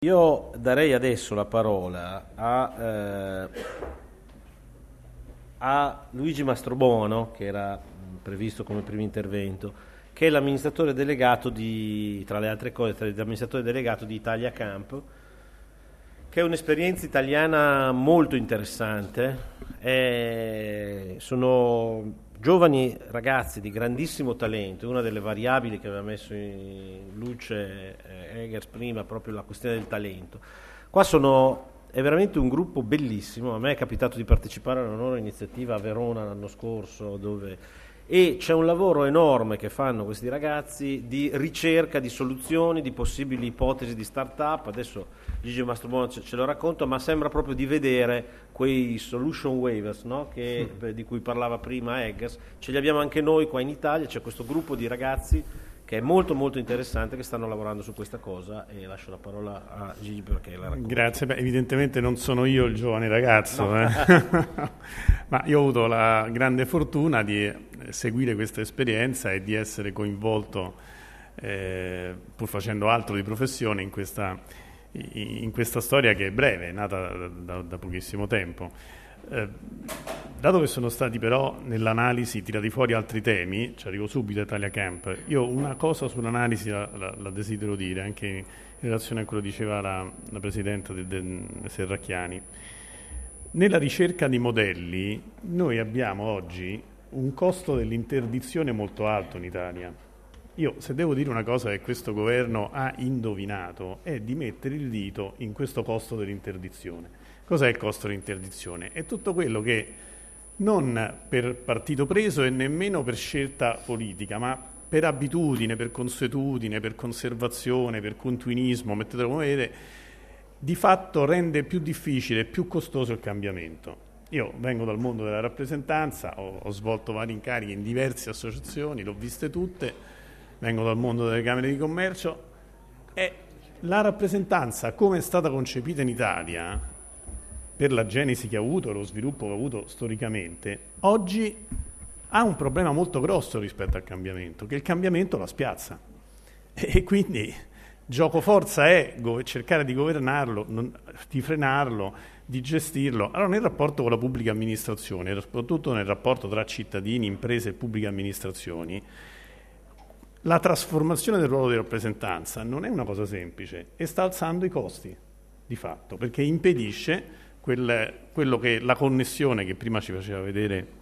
Io darei adesso la parola a Luigi Mastrobuono, che era previsto come primo intervento, che è l'amministratore delegato tra le altre cose, l'amministratore delegato di Italia Camp, che è un'esperienza italiana molto interessante. Sono giovani ragazzi di grandissimo talento. Una delle variabili che aveva messo in luce Eggers prima, proprio la questione del talento. Qua è veramente un gruppo bellissimo. A me è capitato di partecipare a una loro iniziativa a Verona l'anno scorso, e c'è un lavoro enorme che fanno questi ragazzi di ricerca di soluzioni, di possibili ipotesi di start-up. Adesso Gigi Mastrobuono ce lo racconta, ma sembra proprio di vedere quei solution waivers, no? Di cui parlava prima Eggers. Ce li abbiamo anche noi qua in Italia. C'è questo gruppo di ragazzi che è molto molto interessante, che stanno lavorando su questa cosa, e lascio la parola a Gigi perché la racconta. Grazie. Evidentemente non sono io il giovane ragazzo, no. Ma io ho avuto la grande fortuna di seguire questa esperienza e di essere coinvolto, pur facendo altro di professione, in questa storia che è breve, è nata da pochissimo tempo. Dato che sono stati però nell'analisi tirati fuori altri temi, ci arrivo subito a Italia Camp, io una cosa sull'analisi la desidero dire, anche in relazione a quello che diceva la Presidente Serracchiani. Nella ricerca di modelli noi abbiamo oggi un costo dell'interdizione molto alto in Italia. Io, se devo dire una cosa che questo governo ha indovinato, è di mettere il dito in questo costo dell'interdizione. Cos'è il costo dell'interdizione? È tutto quello che non per partito preso e nemmeno per scelta politica, ma per abitudine, per consuetudine, per conservazione, per continuismo, mettetelo come vedete, di fatto rende più difficile e più costoso il cambiamento. Io vengo dal mondo della rappresentanza, ho svolto vari incarichi in diverse associazioni, l'ho viste tutte, vengo dal mondo delle camere di commercio, e la rappresentanza, come è stata concepita in Italia, per la genesi che ha avuto, lo sviluppo che ha avuto storicamente, oggi ha un problema molto grosso rispetto al cambiamento, che il cambiamento la spiazza. E quindi gioco forza è cercare di governarlo, di frenarlo, di gestirlo. Allora, nel rapporto con la pubblica amministrazione, soprattutto nel rapporto tra cittadini, imprese e pubbliche amministrazioni, la trasformazione del ruolo di rappresentanza non è una cosa semplice e sta alzando i costi, di fatto, perché impedisce quello che la connessione che prima ci faceva vedere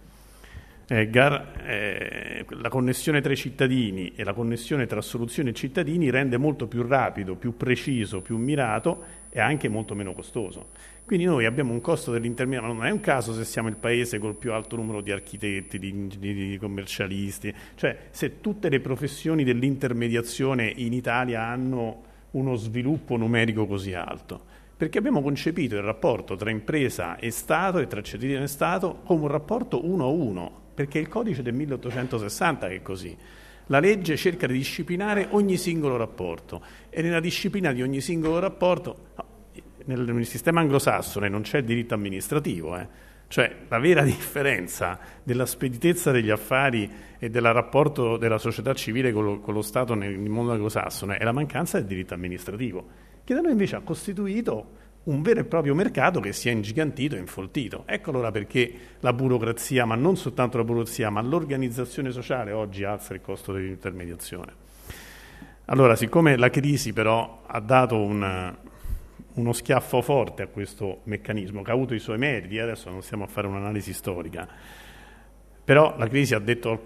la connessione tra i cittadini e la connessione tra soluzioni e cittadini rende molto più rapido, più preciso, più mirato e anche molto meno costoso. Quindi noi abbiamo un costo dell'intermediario, non è un caso se siamo il paese col più alto numero di architetti, di ingegneri, di commercialisti, cioè se tutte le professioni dell'intermediazione in Italia hanno uno sviluppo numerico così alto. Perché abbiamo concepito il rapporto tra impresa e Stato e tra cittadino e Stato come un rapporto 1 a 1, perché è il codice del 1860 che è così. La legge cerca di disciplinare ogni singolo rapporto e nella disciplina di ogni singolo rapporto, nel sistema anglosassone non c'è diritto amministrativo, cioè la vera differenza della speditezza degli affari e del rapporto della società civile con lo Stato nel mondo anglosassone è la mancanza del diritto amministrativo, che da noi invece ha costituito un vero e proprio mercato che si è ingigantito e infoltito. Ecco allora perché la burocrazia, ma non soltanto la burocrazia, ma l'organizzazione sociale oggi alza il costo dell'intermediazione. Allora, siccome la crisi però ha dato uno schiaffo forte a questo meccanismo, che ha avuto i suoi meriti, adesso non stiamo a fare un'analisi storica, però la crisi ha detto,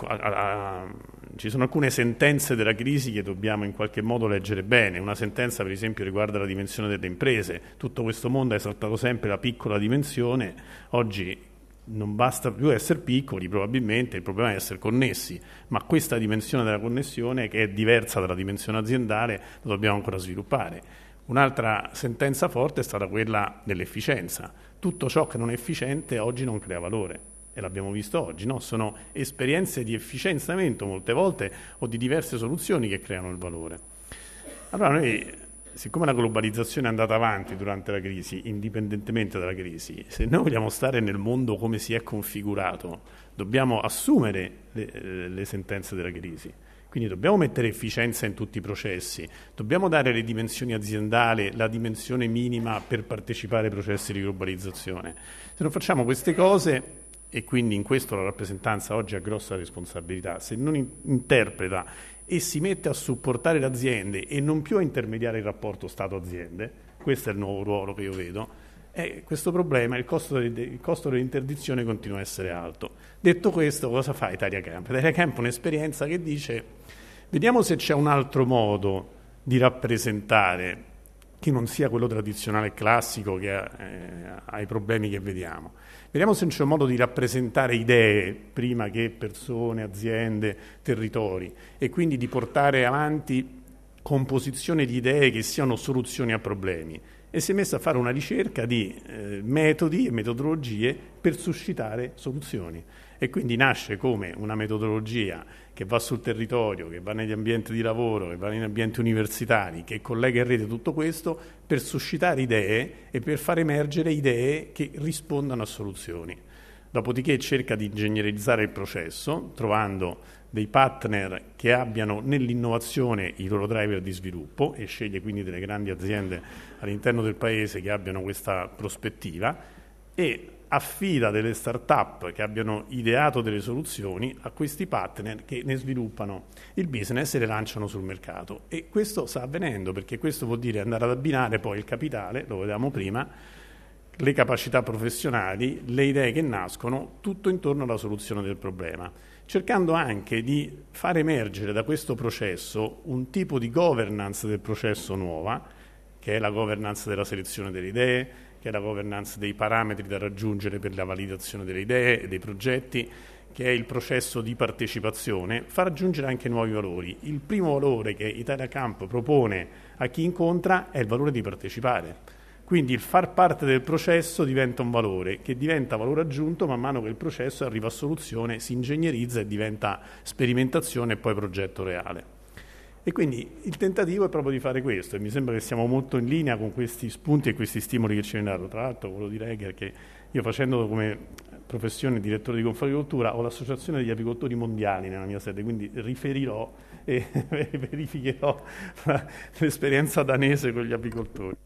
ci sono alcune sentenze della crisi che dobbiamo in qualche modo leggere bene. Una sentenza per esempio riguarda la dimensione delle imprese. Tutto questo mondo ha esaltato sempre la piccola dimensione, oggi non basta più essere piccoli probabilmente, il problema è essere connessi, ma questa dimensione della connessione, che è diversa dalla dimensione aziendale, la dobbiamo ancora sviluppare. Un'altra sentenza forte è stata quella dell'efficienza. Tutto ciò che non è efficiente oggi non crea valore. E l'abbiamo visto oggi, no? Sono esperienze di efficienziamento molte volte o di diverse soluzioni che creano il valore. Allora noi, siccome la globalizzazione è andata avanti durante la crisi, indipendentemente dalla crisi, se noi vogliamo stare nel mondo come si è configurato, dobbiamo assumere le sentenze della crisi. Quindi dobbiamo mettere efficienza in tutti i processi, dobbiamo dare le dimensioni aziendali, la dimensione minima per partecipare ai processi di globalizzazione. Se non facciamo queste cose, e quindi in questo la rappresentanza oggi ha grossa responsabilità, se non interpreta e si mette a supportare le aziende e non più a intermediare il rapporto Stato-aziende, questo è il nuovo ruolo che io vedo, questo problema, il costo dell'interdizione continua a essere alto. Detto questo, cosa fa Italia Camp? Italia Camp è un'esperienza che dice: vediamo se c'è un altro modo di rappresentare che non sia quello tradizionale e classico che ha i problemi che vediamo. Vediamo se c'è un modo di rappresentare idee prima che persone, aziende, territori, e quindi di portare avanti composizione di idee che siano soluzioni a problemi. E si è messa a fare una ricerca di metodi e metodologie per suscitare soluzioni. E quindi nasce come una metodologia che va sul territorio, che va negli ambienti di lavoro, che va negli ambienti universitari, che collega in rete tutto questo per suscitare idee e per far emergere idee che rispondano a soluzioni. Dopodiché cerca di ingegnerizzare il processo, trovando dei partner che abbiano nell'innovazione i loro driver di sviluppo, e sceglie quindi delle grandi aziende all'interno del paese che abbiano questa prospettiva, e affida delle start-up che abbiano ideato delle soluzioni a questi partner che ne sviluppano il business e le lanciano sul mercato. E questo sta avvenendo, perché questo vuol dire andare ad abbinare poi il capitale, lo vedevamo prima, le capacità professionali, le idee che nascono, tutto intorno alla soluzione del problema, cercando anche di far emergere da questo processo un tipo di governance del processo nuova, che è la governance della selezione delle idee, che è la governance dei parametri da raggiungere per la validazione delle idee e dei progetti, che è il processo di partecipazione, fa raggiungere anche nuovi valori. Il primo valore che Italia Camp propone a chi incontra è il valore di partecipare. Quindi il far parte del processo diventa un valore, che diventa valore aggiunto man mano che il processo arriva a soluzione, si ingegnerizza e diventa sperimentazione e poi progetto reale. E quindi il tentativo è proprio di fare questo, e mi sembra che siamo molto in linea con questi spunti e questi stimoli che ci hanno dato. Tra l'altro quello di Reger, che io, facendo come professione direttore di Confagricoltura, ho l'associazione degli apicoltori mondiali nella mia sede, quindi riferirò e verificherò l'esperienza danese con gli apicoltori.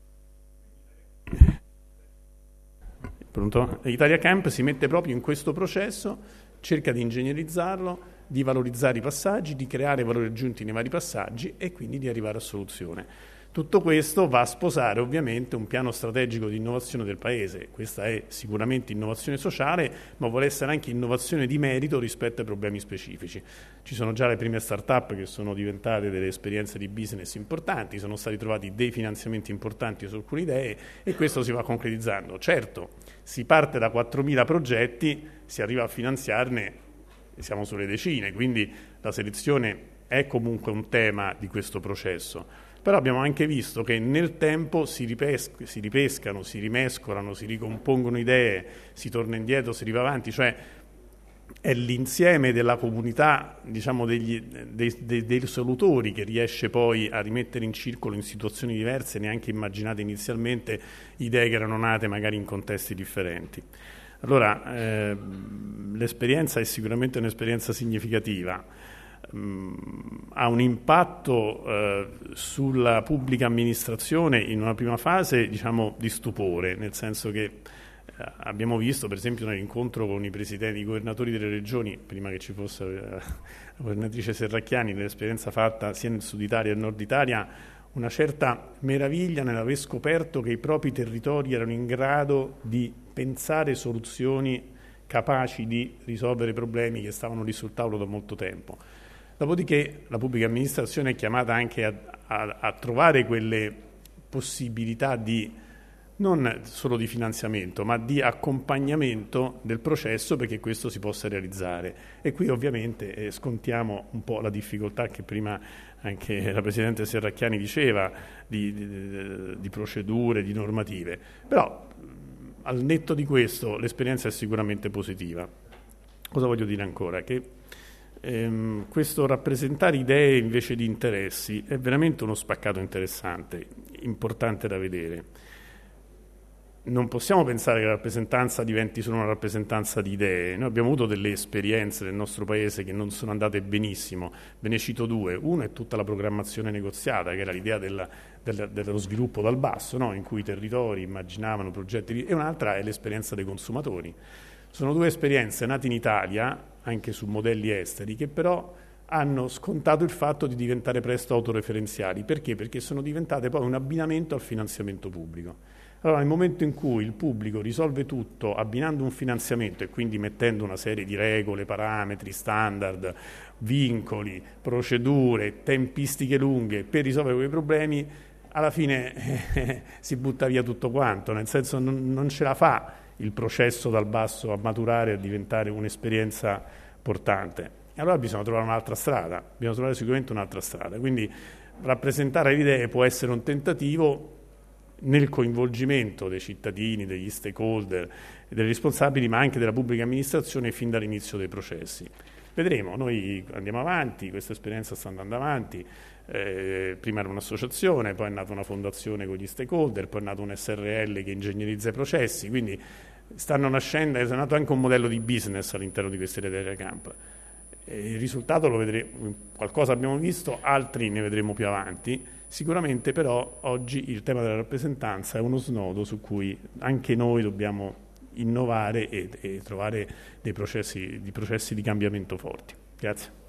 Pronto? Italia Camp si mette proprio in questo processo, cerca di ingegnerizzarlo, di valorizzare i passaggi, di creare valori aggiunti nei vari passaggi e quindi di arrivare a soluzione. Tutto questo va a sposare ovviamente un piano strategico di innovazione del Paese. Questa è sicuramente innovazione sociale, ma vuole essere anche innovazione di merito rispetto ai problemi specifici. Ci sono già le prime start-up che sono diventate delle esperienze di business importanti, sono stati trovati dei finanziamenti importanti su alcune idee e questo si va concretizzando. Certo, si parte da 4.000 progetti, si arriva a finanziarne, siamo sulle decine, quindi la selezione è comunque un tema di questo processo. Però abbiamo anche visto che nel tempo si ripescano, si rimescolano, si ricompongono idee, si torna indietro, si riva avanti, cioè è l'insieme della comunità, diciamo, dei solutori che riesce poi a rimettere in circolo in situazioni diverse, neanche immaginate inizialmente, idee che erano nate magari in contesti differenti. Allora, l'esperienza è sicuramente un'esperienza significativa. Ha un impatto sulla pubblica amministrazione in una prima fase, diciamo, di stupore, nel senso che abbiamo visto, per esempio, nell'incontro con i presidenti, i governatori delle regioni, prima che ci fosse la governatrice Serracchiani, nell'esperienza fatta sia nel Sud Italia che nel Nord Italia, una certa meraviglia nell'aver scoperto che i propri territori erano in grado di pensare soluzioni capaci di risolvere problemi che stavano lì sul tavolo da molto tempo. Dopodiché la pubblica amministrazione è chiamata anche a trovare quelle possibilità di non solo di finanziamento, ma di accompagnamento del processo perché questo si possa realizzare. E qui ovviamente scontiamo un po' la difficoltà che prima anche la Presidente Serracchiani diceva di procedure, di normative. Però al netto di questo l'esperienza è sicuramente positiva. Cosa voglio dire ancora? Che questo rappresentare idee invece di interessi è veramente uno spaccato interessante, importante da vedere. non possiamo pensare che la rappresentanza diventi solo una rappresentanza di idee. Noi abbiamo avuto delle esperienze nel nostro paese che non sono andate benissimo. Ve ne cito due. Uno è tutta la programmazione negoziata, che era l'idea dello sviluppo dal basso, no? In cui i territori immaginavano progetti, e un'altra è l'esperienza dei consumatori. Sono due esperienze nate in Italia, anche su modelli esteri, che però hanno scontato il fatto di diventare presto autoreferenziali. Perché? Perché sono diventate poi un abbinamento al finanziamento pubblico. Allora, nel momento in cui il pubblico risolve tutto abbinando un finanziamento e quindi mettendo una serie di regole, parametri, standard, vincoli, procedure, tempistiche lunghe per risolvere quei problemi, alla fine si butta via tutto quanto, nel senso non ce la fa il processo dal basso a maturare, a diventare un'esperienza portante. E allora bisogna trovare un'altra strada, bisogna trovare sicuramente un'altra strada. Quindi rappresentare le idee può essere un tentativo nel coinvolgimento dei cittadini, degli stakeholder, dei responsabili, ma anche della pubblica amministrazione fin dall'inizio dei processi. Vedremo, noi andiamo avanti, questa esperienza sta andando avanti, prima era un'associazione, poi è nata una fondazione con gli stakeholder, poi è nato un SRL che ingegnerizza i processi, quindi stanno nascendo, è nato anche un modello di business all'interno di queste Data Camp. Il risultato lo vedremo, qualcosa abbiamo visto, altri ne vedremo più avanti. Sicuramente però oggi il tema della rappresentanza è uno snodo su cui anche noi dobbiamo innovare e trovare dei processi di cambiamento forti. Grazie.